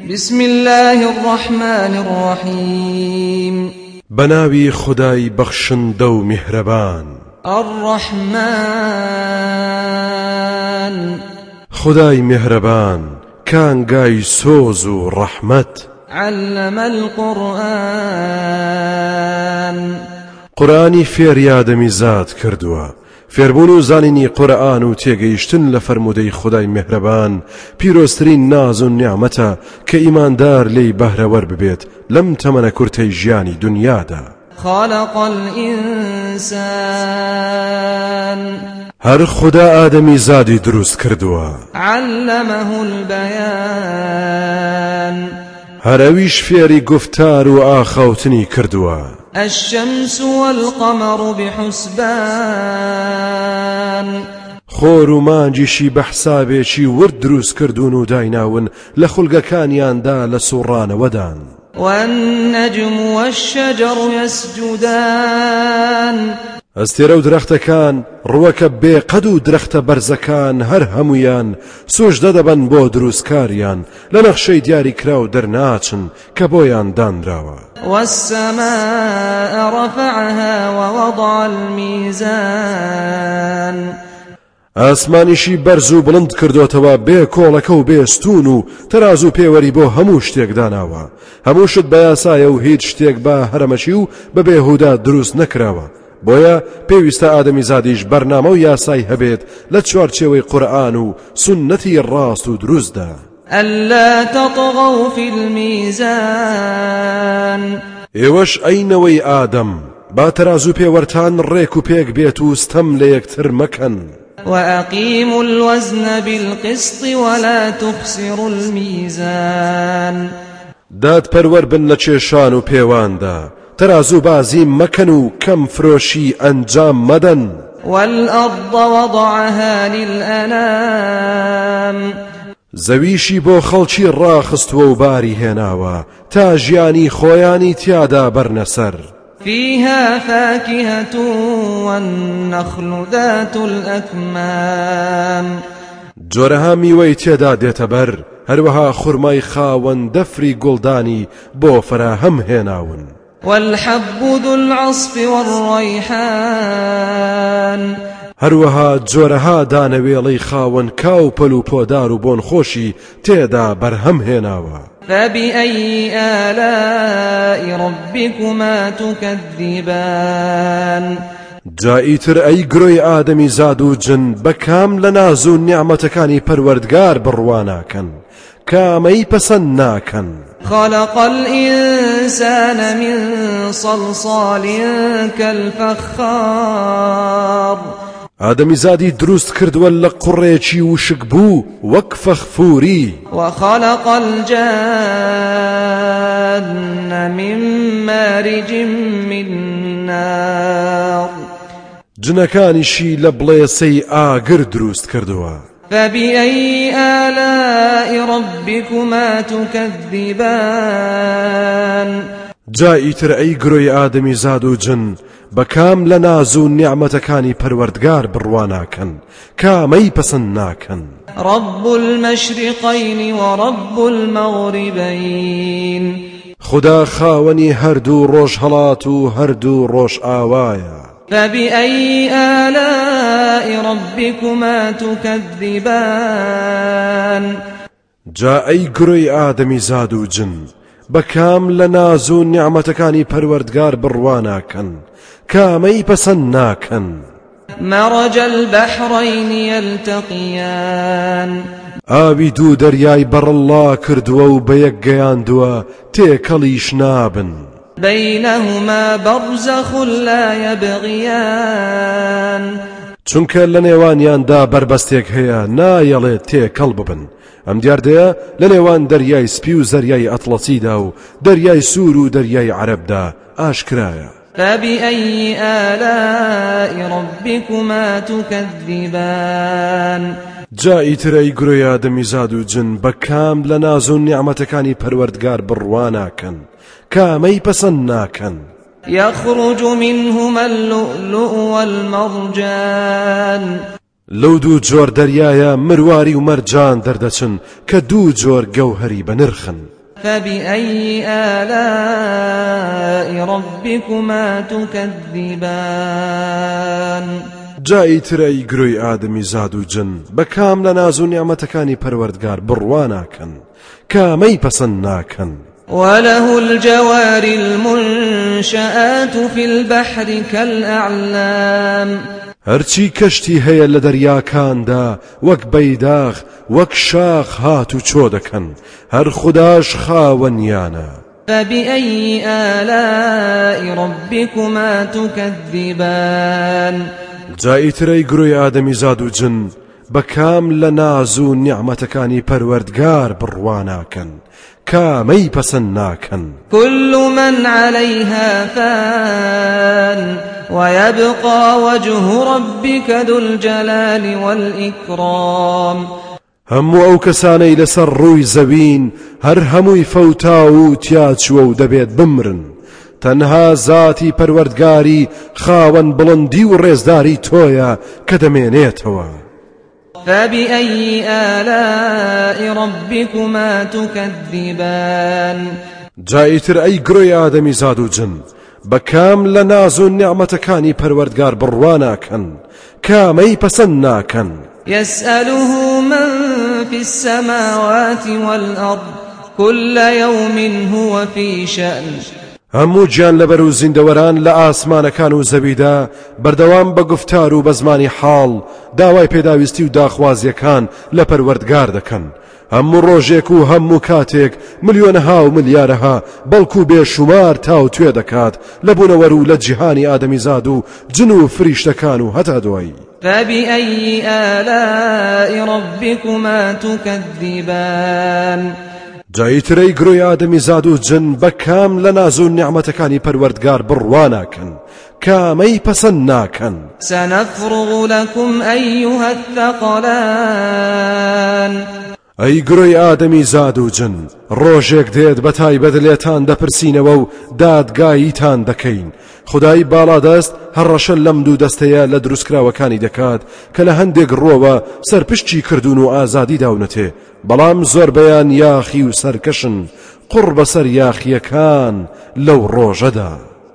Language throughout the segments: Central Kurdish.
بسم الله الرحمن الرحيم بناوي خداي بخشندو مهربان الرحمن خداي مهربان كان جاي سوزو رحمت علم القرآن قرآني فير يادمي زاد كردوا فێربوون زانینی قورئان و تێگەیشتن لە فەرموودەی خدای مهرەبان پیرۆسترین ناز و نیعمەتە کە ئیماندار لێی بەهرەوەر ببێت لەم تەمەنە کورتەی ژیانی دنیادا. خلق الإنسان هەر خدا ئادەمی زادی دروست کردووە علمه البيان هەرەویش فێری گفتار و ئاخەوتنی کردووە. الشمس والقمر بحسبان خۆر و مانجیشی بە حسابێکی ورد دروست کردوون و دایناون لە خولگەکانیاندا لە سوڕانەوەدان. والنجم والشجر يسجدان ئەستێرە و درەختەکان ڕووەکە بێقەد و درەختە بەرزەکان هەر هەمویان سوژدە دەبەن بۆ دروستکاریان لە نەخشەی دیاری کرا و دەرناچن کە بۆیان دانراوە. والسماء رفعها ووضع الميزان ئاسمانیشی بەرز و بڵند کردوتەوە بێ کۆڵەکە و بێستون و تەراز و پێوەری بۆ هەموو شتێک داناوە. هەموو شت بە یاسایە و هیچ شتێک بە هەرەمەشی و بە بێهودا دروست نەکراوە. بۆیە پێویستە ئادەمی زادیش بەرنامە و یاسای هەبێت لە چوارچێوەی قورئان و سنەتی ڕاست و دروستدا. ألا تطغوا في الميزان ئێوەش ئەینەوەی ئادەم با تەراز و پێوەرتان ڕێک و پێک بێت و ستەم لە یەکتر مەکەن. وأقيموا الوزن بالقسط ولا تخسروا الميزان داد پەروەر بن لە کێشان و پێواندا تەراز و بازی مەکەن و کەم فرۆشی ئەنجام مەدەن. والأرض وضعها للأنام زەویشی بۆ خەڵکی ڕاخستووە و باری هێناوە تا ژیانی خۆیانی تیادا بەرنەسەر. فيها فاكهة والنخل ذات الأكمام جۆرەها میوەی تێدا دێتە بەر هەروەها خوڕمای خاوەن دەفری گوڵدانی بۆ فراهەم هێناون. والحب ذو العصف والريحان هەروەها جۆرەها دانەوێڵەی خاوەن کاو پەل و پۆدار و بۆن خۆشی تێدا بەرهەم هێناوە. فبأي آلاء ربكما تكذبان جائیتر ئەی گرۆی ئادەمی زاد و جن بەکام لە ناز و نیعمەتەکانی پەروەردگار بڕواناکەن کامەی پەسەند ناکەن. خلق الإنسان من صلصال كالفخار ئادەمی زادی دروست کردووە لە قوڕێکی وشک بوو وەک فەخفوری. وخلق الجان من مارج من نار جنەکانیشی لە بڵێسەی ئاگر دروست کردووە. فبأي آلاء ربكما تكذبان جائیتر ئەی گرۆی ئادەمی زاد و جن بەکام لە ناز و نیعمەتەکانی پەروەردگار بڕواناکەن کامەی پەسەند ناکەن. رب المشرقين ورب المغربين خدا خاوەنی هەردوو ڕۆژ هەڵات و هەردوو ڕۆژ ئاوایە. فبأي آلاء ربكما تكذبان جا ئەی گرۆی ئادەمی زاد و جن بەکام لە ناز و نیعمەتەکانی پەروەردگار بڕواناکەن کامەی پەسەند ناکەن. مرج البحرين يلتقيان ئاوی دوو دەریای بەڕەڵا کردووە و بە یەک گەیاندووە تێکەڵیش نابن. بينهما برزخ لا يبغيان چونکە لە نێوانیاندا بربەستێک هەیە نایەڵێت تێکەڵ ببن. ئەم دیاردەیە لە نێوان دەریای سپی و زەریای ئەتڵەسیدا و دەریای سوور و دەریای عەرەبدا ئاشکرایە. فبأي آلاء ربكما تكذبان جائیتر ئەی گرۆی ئادەمی زاد و جن بەکام لە ناز و نیعمەتەکانی پەروەردگار بڕواناکەن کامەی پەسەند ناکەن. يخرج منهما اللؤلؤ والمرجان لەو دوو جۆر دەریایە مرواری و مەرجان دەردەچن کە دوو جۆر گەوهەری بەنرخن. فبأي آلاء ربكما تكذبان جای ترەی گرۆی ئادەمی زاد و جن بەکام لە ناز و نیعمەتەکانی پەروەردگار بڕواناکەن کامەی پەسەند ناکەن وله الجوار المنشآت في البحر كالأعلام هەرچی کەشتی هەیە لە دەریاکاندا وەک بەیداغ وەک شاخ هات و چۆ دەکەن هەر خوداش خاوەنیانە فبأي آلاء ربكما تكذبان جای ترەی گرۆی ئادەمی زاد و جن بەکام لە ناز و نیعمەتەکانی پەروەردگار بڕواناکەن کامەی پەسەند ناکەن كل من عليها فان ويبقى وجه ربك ذو الجلال والإكرام هەموو ئەو کەسانەی لەسەر ڕووی زەوین هەر هەمووی فەوتا و تیاچووە و دەبێت بمرن تەنها زاتی پەروەردگاری خاوەن بڵندی و ڕێزداری تۆیە کە دەمێنێتەوە فبأي آلاء ربكما تكذبان جایتر ئەی گرۆی ئادەمی زاد و جن بەکام لە ناز و نیعمەتەکانی پەروەردگار بڕواناکەن کامەی پەسەند ناکەن يسأله من في السماوات والأرض كل يوم هو في شأن هەموو گیان لەبەر و زیندەوەران لە ئاسمانەکان و زەویدا بەردەوام بە گفتار و بە زمانی حاڵ داوای پێداویستی و داخوازیەکان لە پەروەردگار دەکەن هەموو ڕۆژێک و هەموو کاتێک ملیۆنەها و ملیارەها بەڵکو بێشومار تاو توێ دەکات لە بوونەوەر و لە جیهانی ئادەمیزاد و جن و فریشتەکان و هەتا دوایی فبأي آلاء ربكما تكذبان جایترەی گرۆی ئادەمی زاد و جن بەکام لە ناز و نیعمەتەکانی پەروەردگار بڕواناکەن کامەی پەسەند ناکەن سنفرغ لكم أيها الثقلان ئەی گرۆی ئادەمی زاد و جن ڕۆژێک دێت بە تایبەت لێتان دەپرسینەوە و دادگاییتان دەکەین خدای باڵادەست هەڕەشە لەم دوو دەستەیە لە دروستکراوەکانی دەکات کە لە هەندێک ڕۆوە سەرپشتی کردوون و ئازادی داونەتێ بەڵام زۆربەیان یاخی و سەرکەشن قڕ بەسەر یاخیەکان لەو ڕۆژەدا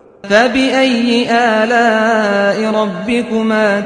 فبأي آلاء ربكما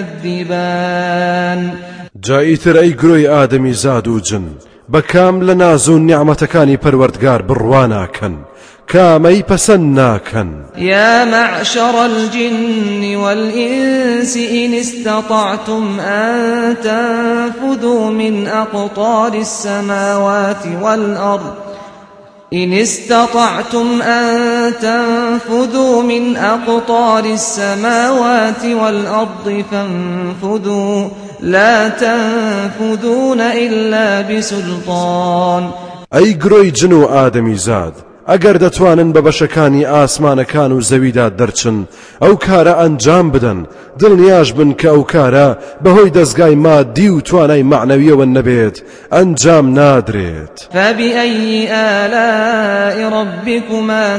تكذبان جایتر ئەی گرۆی ئادەمی زاد و جن بەکام لە ناز و نیعمەتەکانی پەروەردگار بڕواناکەن کامەی پەسەند ناکەن يا معشر الجن والإنس إن استطعتم أن تنفذوا من أقطار السماوات والأرض إن استطعتم أن تنفذوا من أقطار السماوات والأرض فانفذوا لا تنفذون إلا بسلطان أي گرۆی جن و ئادەمی زاد ئەگەر دەتوانن بە بەشەکانی ئاسمانەکان و زەویدا دەرچن ئەو کارە ئەنجام بدەن دڵنیاش بن کە ئەو کارە بەهۆی دەستگای مادی و توانای معنەویەوە نەبێت ئەنجام نادرێت فبأي آلاء ربكما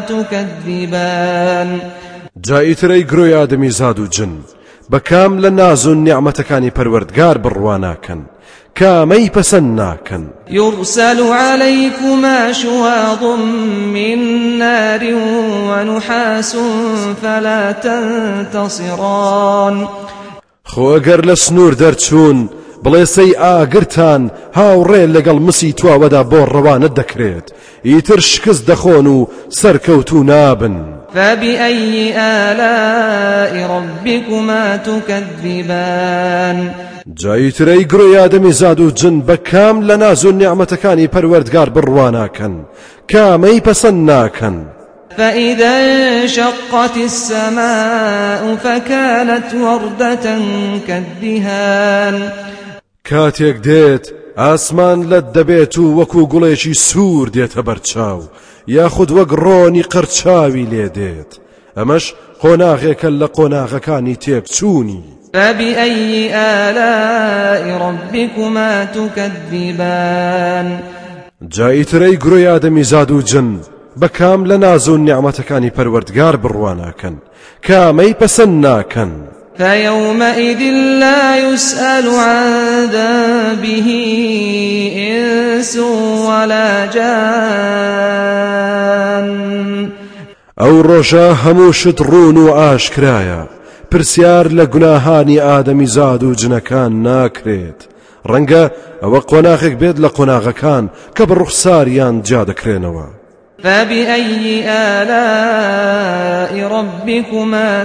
تكذبان جایترەی گرۆی ئادەمی زاد و جن بەکام لە ناز و نیعمەتەکانی پەروەردگار بڕواناکەن کامەی پەسەند ناکەن يرسل عليكما شواظ من نار ونحاس فلا تنتصران خۆ ئەگەر لە سنوور دەرچوون بڵێسەی ئاگرتان هاوڕێ لەگەڵ مسی تواوەدا بۆ ڕەوانە دەکرێت ئیتر شکست دەخۆن و سەرکەوتو نابن فبأي آلاء ربكما تكذبان جایترەی گرۆی ئادەمی زاد و جن بەکام لە ناز و نیعمەتەکانی پەروەردگار بڕواناکەن کامەی پەسەند ناکەن فإذا انشقت السماء فكانت وردة كالدهان کاتێک دێت ئاسمان لەت دەبێت و وەکو گوڵێکی سوور دێتە بەرچاو یاخود وەک ڕۆنی قەرچاوی لێ دێت ئەمەش قۆناغێکە لە قۆناغەکانی تێکچوونی فبأي آلاء ربكما تكذبان جایترەی گرۆی ئادەمی زاد و جن بەکام لە ناز و نیعمەتەکانی پەروەردگار بڕواناکەن کامەی پەسەند ناکەن فيومئذ لا يسأل عن ذنبه إنس ولا جان ئەو ڕۆژە هەموو شت ڕوون و ئاشکرایە پرسیار لە گوناهانی ئادەمیزاد و جنەکان ناکرێت ڕەنگە ئەوە قۆناغێک بێت لە قۆناغەکان کە بە ڕوخساریان جا دەکرێنەوە فبأي آلاء ربكما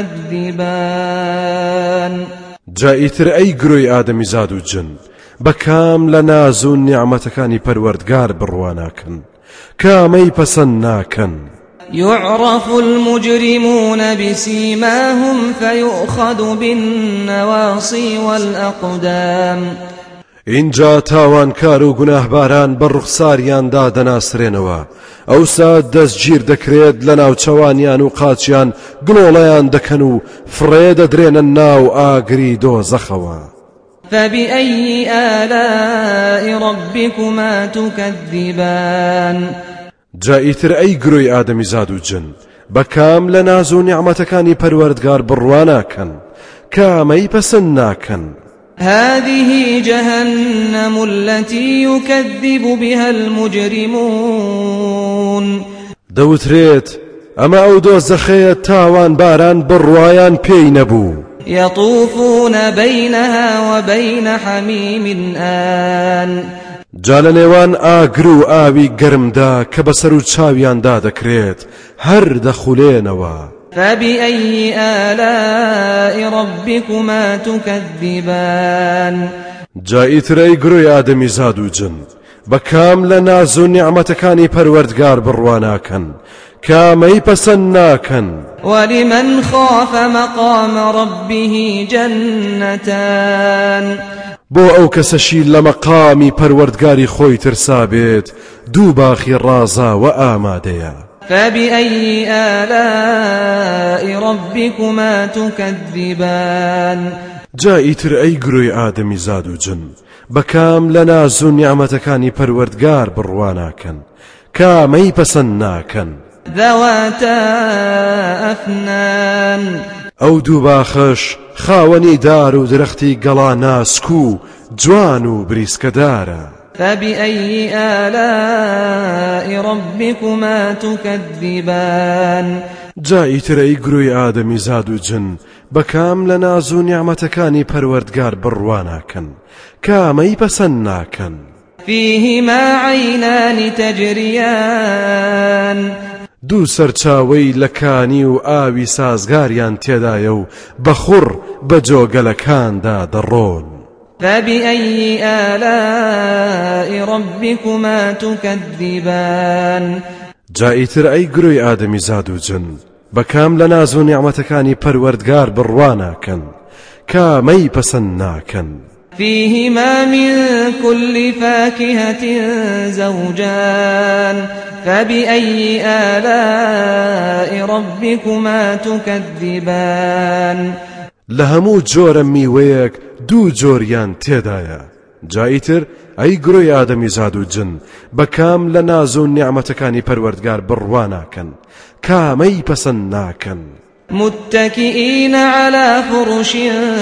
تكذبان جائیتر ئەی گرۆی ئادەمیزاد و جن بەکام لە ناز و نیعمەتەکانی پەروەردگار بڕواناکەن کامەی پەسەند ناکەن يعرف المجرمون بسيماهم فيؤخذ بالنواصي والأقدام اینجا تاوانکار و گوناهباران بە ڕوخساریاندا دەناسرێنەوە ئەوسا دەستگیر دەکرێت لە ناوچەوانیان و قاچیان گڵۆڵەیان دەکەن و فڕێ دەدرێنە ناو ئاگری دۆزەخەوە فبأي آلاء ربكما تكذبان جائیتر ئەی گرۆی ئادەمیزاد و جن بەکام لە ناز و نیعمەتەکانی پەروەردگار بڕواناکەن کامەی پەسەند ناکەن هذه جهنم التي يكذب بها المجرمون دەوترێت ئەمە ئەو دۆزەخەیە تاوان باران بڕوایان پێی نەبوو يطوفون بينها وبين حميم آن جا لە نێوان ئاگر و ئاوی گەرمدا کە بەسەر و چاویاندا دەکرێت هەر دەخولێنەوە فبأي آلاء ربكما تكذبان جائیتر ئەی گرۆی ئادەمیزاد و جن بەکام لە ناز و نیعمەتەکانی پەروەردگار بڕواناکەن کامەی پەسەند ناکەن ولمن خاف مقام ربه جنتان بۆ ئەو کەسەشی لە مەقامی پەروەردگاری خۆی ترسا بێت دوو باخی ڕازا و ئامادەیە فبأي آلاء ربكما تكذبان جائیتر ئەی گرۆی ئادەمیزاد و جن بەکام لە ناز و نیعمەتەکانی پەروەردگار بڕواناکەن کامەی پەسەند ناکەن ذواتا أفنان ئەو دوو باخەش خاوەنی دار و درەختی گەڵا ناسک و جوان و بریسکەدارە فبأي آلاء ربكما تكذبان جائیتر ئەی گرۆی ئادەمیزاد و جن بەکام لە ناز و نیعمەتەکانی پەروەردگار بڕواناکەن کامەی پەسەند ناکەن فيهما عينان تجريان دوو سەرچاوەی لە کانی و ئاوی سازگاریان تێدایە و بەخوڕ بە جۆگەلەکاندا دەڕۆن فبأي آلاء ربكما تكذبان جائیتر ئەی گرۆی ئادەمیزاد و جن بەکام لە ناز و نیعمەتەکانی پەروەردگار بڕواناکەن کامەی پەسەند ناکەن فيهما من كل فاكهة زوجان فبأي آلاء ربكما تكذبان لهمو جۆرە میوەیەک دوو جۆریان تێدایە جائیتر ئەی گرۆی ئادەمیزاد و جن بەکام لە ناز و نیعمەتەکانی پەروەردگار بڕواناکەن کامەی پەسەند ناکەن متكئين على فرش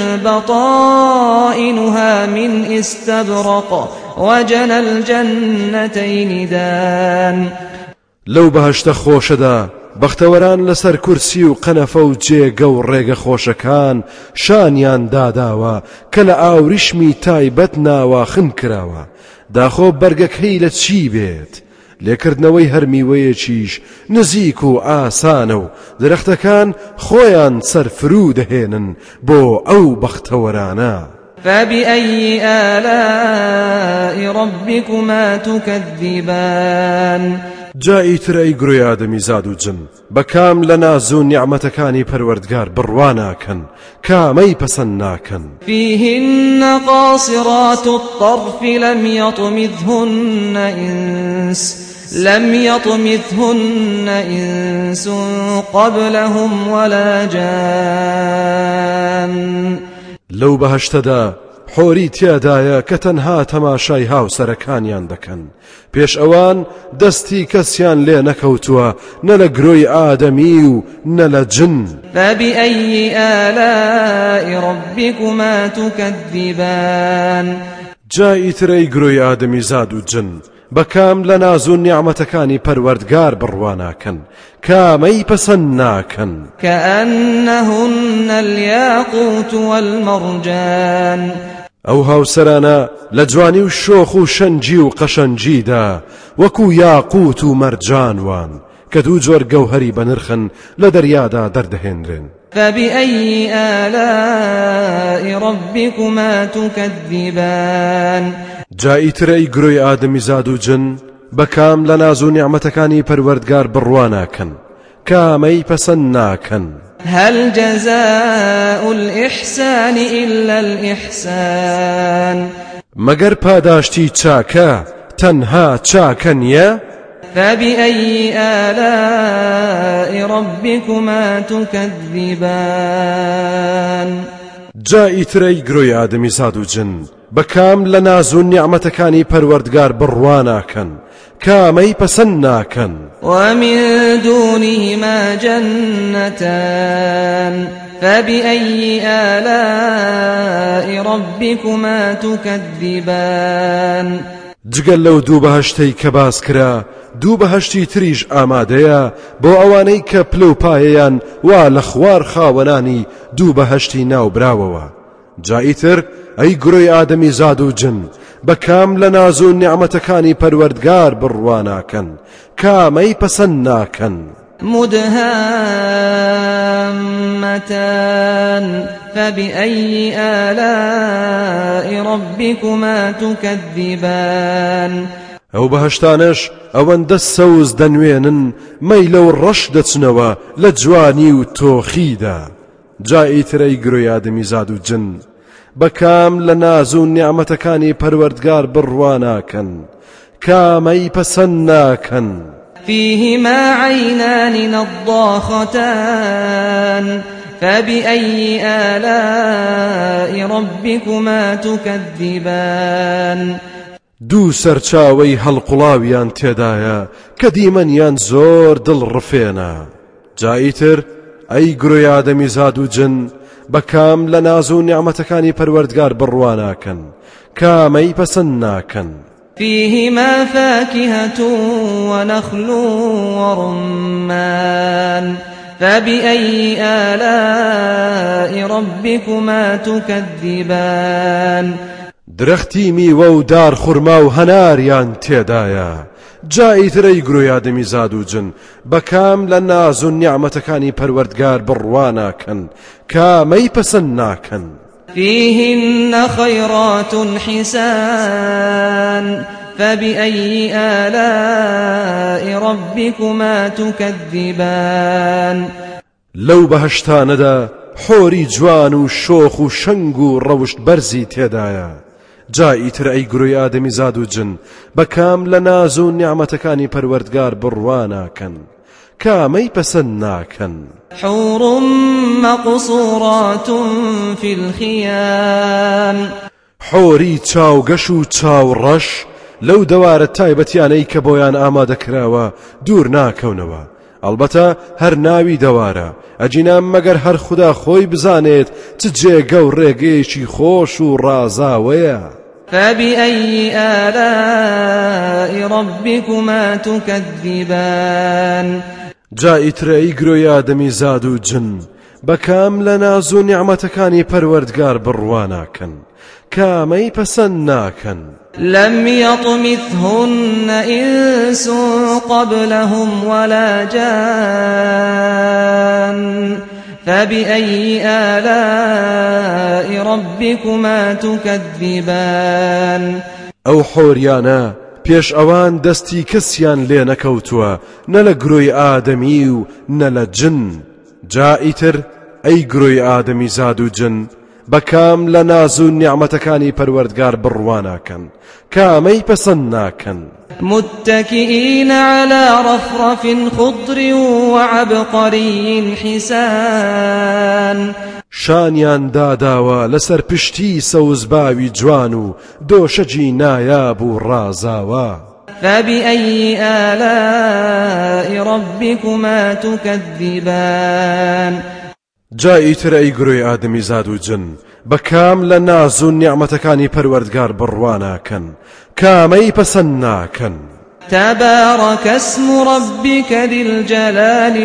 بطائنها من استبرق وجنى الجنتين دان لەو بەهەشتە خۆشەدا بەختەوەران لەسەر کورسی و قەنەفە و جێگە و ڕێگە خۆشەکان شانیان داداوە کە لە ئاوریشمی تایبەت ناواخن کراوە داخۆ بەرگەکەی لە چی بێت لێکردنەوەی هەر میوەیەکیش نزیک و ئاسانە و درەختەکان خۆیان سەرفرو دەهێنن بۆ ئەو بەختەوەرانە فبأي آلاء ربكما تكذبان جائیتر ئەی گرۆی ئادەمیزاد و جن بەکام لە ناز و نیعمەتەکانی پەروەردگار بڕواناکەن کامەی پەسەند ناکەن فيهن قاصرات الطرف لم يطمثهن إنس قبلهم ولا جان لەو بەهەشتەدا حۆری تیادایە کە تەنها تەماشای هاوسەرەکانیان دەکەن پێش ئەوان دەستی کەسیان لێ نەکەوتووە نە لە گرۆی ئادەمی و نە لە جن. فبأي آلاء ربكما تكذبان جای ترەی گرۆی ئادەمی زاد و جن بەکام لە ناز و نیعمەتەکانی پەروەردگار بڕواناکەن کامەی پەسەند ناکەن. كأنهن الياقوت والمرجان ئەو هاوسەرانە لە جوانی و شۆخ و شەنجی و قەشەنجیدا وەکو یاقوت و مەرجانوان کە دوو جۆر گەوهەری بەنرخن لە دەریادا دەردەهێنرێن. فبأي آلاء ربكما تكذبان جای ترەی گرۆی ئادەمی زاد و جن بەکام لە ناز و نیعمەتەکانی پەروەردگار بڕواناکەن کامەی پەسەند ناکەن. هل جزاء الإحسان إلا الإحسان مەگەر پاداشتی چاکە تەنها چاکە نییە؟ فبأي آلاء ربكما تكذبان جای ترەی گرۆی ئادەمی زاد و جن بەکام لە ناز و نیعمەتەکانی پەروەردگار بڕواناکەن کامەی پەسەند ناکەن. ومن دونهما جنتان فبأي آلاء ربكما تكذبان جگەل لەو دوو بەهەشتەی کە باس کرا دوو بەهەشتی تریش ئامادەیە بۆ ئەوانەی کە پلە و پایەیان وا لە خوار خاوەنانی دوو بەهەشتی ناوبراوەوە. جاییتر ئەی گرۆی ئادەمی زاد و جن بەکام لە ناز و نیعمەتەکانی پەروەردگار بڕواناکەن کامەی پەسەند ناکەن. مدهامتان فبأي آلاء ربكما تكذبان ئەو بەهەشتانەش ئەوەندە سەوز دەنوێنن مەیلە و ڕەش دەچنەوە لە جوانی و تۆخیدا. جای ترەی گرۆی ئادەمی زاد و جن بەکام لە ناز و نیعمەتەکانی پەروەردگار بڕواناکەن کامەی پەسەند ناکەن. فيهما عينان نضاختان فبأي آلاء ربكما تكذبان دوو سەرچاوەی هەڵقوڵاویان تێدایە کە دیمەنیان زۆر دڵڕفێنە. جاییتر ئەی گرۆی ئادەمی زاد و جن بەکام لە ناز و نیعمەتەکانی پەروەردگار بڕواناکەن کامەی پەسەند ناکەن. فيهما فاكهة ونخل ورمان فبأي آلاء ربكما تكذبان درەختی میوە و دار خورما و هەناریان تێدایە. جای ترەی گرۆی ئادەمی زاد و جن بەکام لە ناز و نیعمەتەکانی پەروەردگار بڕواناکەن کامەی پەسەند ناکەن. فيهن خيرات حسان فبأي آلاء ربكما تكذبان لەو بەهەشتانەدا حۆری جوان و شۆخ و شەنگ و ڕەوشت بەرزی تێدایە. جای تر ئەی گرۆی ئادەمی زاد و جن بەکام لە ناز و نیعمەتەکانی پەروەردگار بڕواناکەن کامەی پەسەند ناکەن. حور مقصورات في الخيام حۆری چاوگەش و چاوڕەش لەو دەوارە تایبەتیانەی کە بۆیان ئامادەکراوە دوور ناکەونەوە. ئەلبەتە هەر ناوی دەوارە ئەجینە مەگەر هەر خوددا خۆی بزانێت چ جێگە و ڕێگەیەکی خۆش و ڕازاوەیە. فبأي آلاء ربكما تكذبان جای ترەی گرۆی ئادەمی زاد و جن بەکام لە ناز و نیعمەتەکانی پەروەردگار بڕواناکەن کامەی پەسەند ناکەن. لم يطمثهن إنس قبلهم ولا جان فبأي آلاء ربكما تكذبان ئەو حۆریانە پێش ئەوان دەستی کەسیان لێ نەکەوتووە نە لە گرۆی ئادەمی و نە لە جن. جائیتر ئەی گرۆی ئادەمی زاد و جن بەکام لە ناز و نیعمەتەکانی پەروەردگار بڕواناکەن کامەی پەسەند ناکەن. متكئين على رفرف خضر وعبقري حسان شانیان داداوە لەسەر پشتی سەوزباوی جوان و دۆشەجی نایاب و ڕازاوە. فبأي آلاء ربكما تكذبان جایی تر ئەی گروی ئادەمی زاد و جن بەکام لە ناز و نیعمەتەکانی پەروەردگار بڕواناکەن کامەی پەسەند ناکەن. تبارك اسم ربك ذي الجلال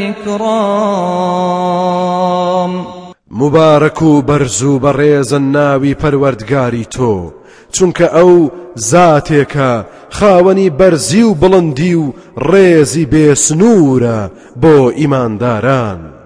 والإكرام مبارك و بەرز و بەڕێزە ناوی پەروەردگاری تۆ چونکە ئەو زاتێکە خاوەنی بەرزی و بڵندی و ڕێزی بێسنوورە بۆ ئیمانداران.